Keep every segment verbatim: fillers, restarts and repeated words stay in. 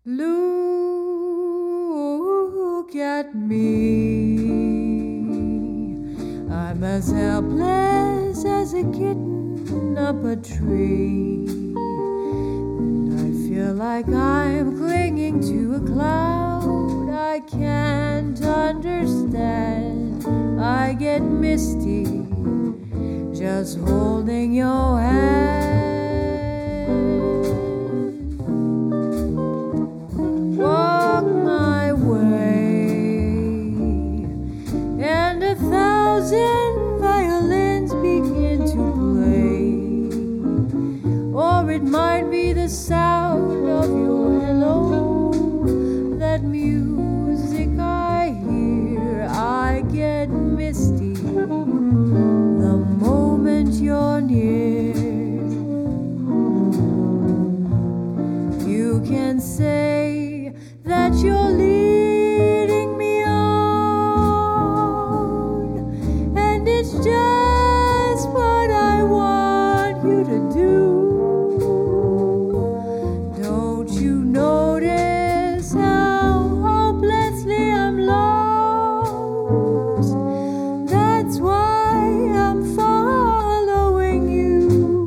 Look at me. I'm as helpless as a kitten up a tree. And I feel like I'm clinging to a cloud I can't understand. I get misty just holding your hand. Walk my way, and a thousand violins begin to play. Or it might be the sound of your hello, that music I hear. I get misty the moment you're near. You can say that you're leading me on, and it's just what I want you to do. Don't you notice how hopelessly I'm lost? That's why I'm following you.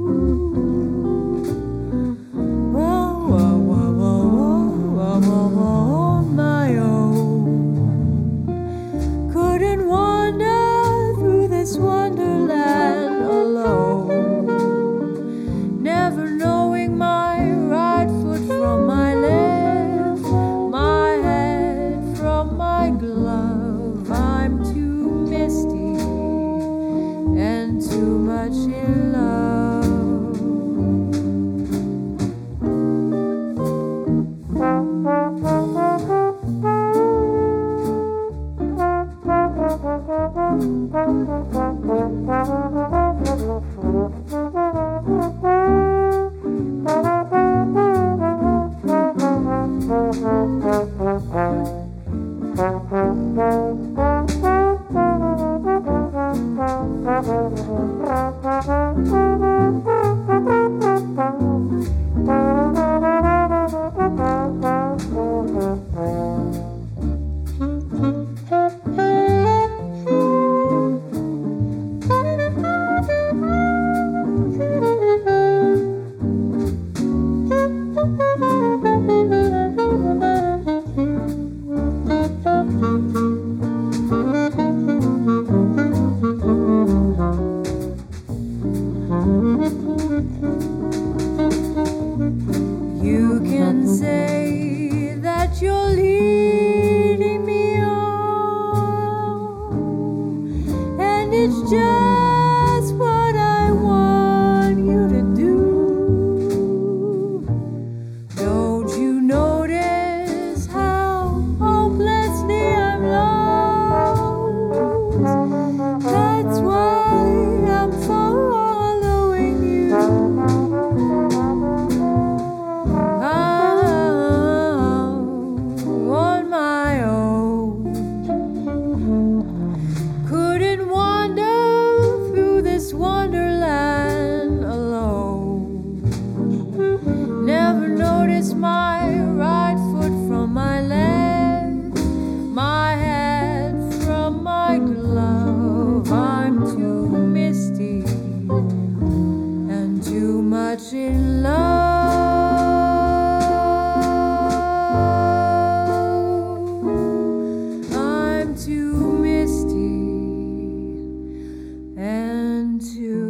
Whoa, whoa, whoa, whoa, whoa, whoa, whoa, on my own. Couldn't wander through this wonderland alone, never knowing my right foot from my left, my head from my glove. I'm too misty and too much in love. You can say that you're leading me on, and it's just what I want you to do. Don't you notice how hopelessly I'm lost? That's why I'm following you. On my own, couldn't wander through this wonderland alone, never noticed my right foot from my left, my head from my glove. I'm too misty and too much in love. I'm too misty and too